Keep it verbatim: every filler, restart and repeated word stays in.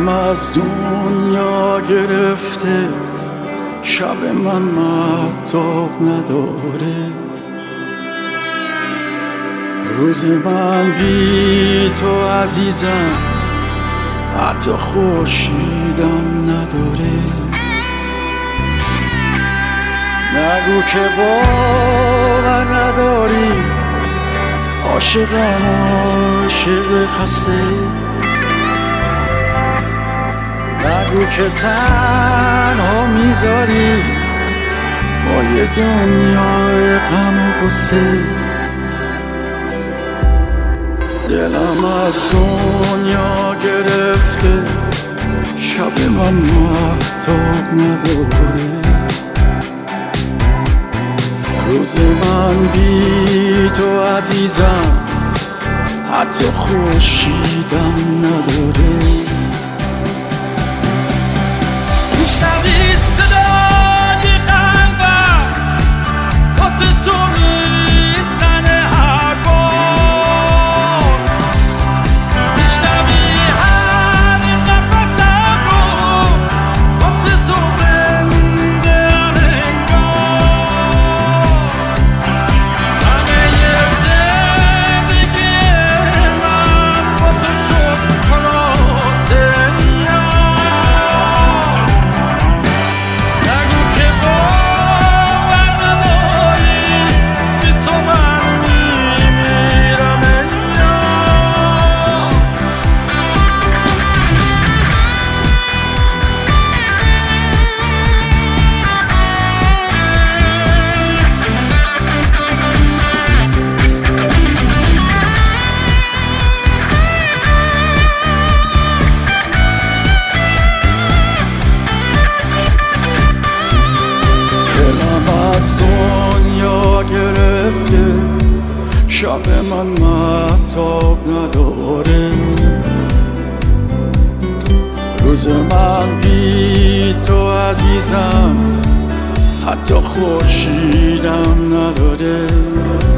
دلم از دنیا گرفته، شب من مهتاب نداره، روز من بی تو عزیزم حتی خورشیدم نداره. نگو که باور نداری، عاشقم عاشق خسته، نگو که تنها میذاری با یه دنیای غم و غصه. دلم از دنیا گرفته، شب من مهتاب نداره، روز من بی تو عزیزم حتی خورشیدم نداره. میشنوی صدای قلبم واسه تو میزنه هر بار، میشنوی هر نفسم رو واسه تو زنده ام انگار. همه زندگی من واسه شد خلاصه گرفته، شب من مهتاب نداره، روز من بی تو عزیزم حتی خورشیدم نداره.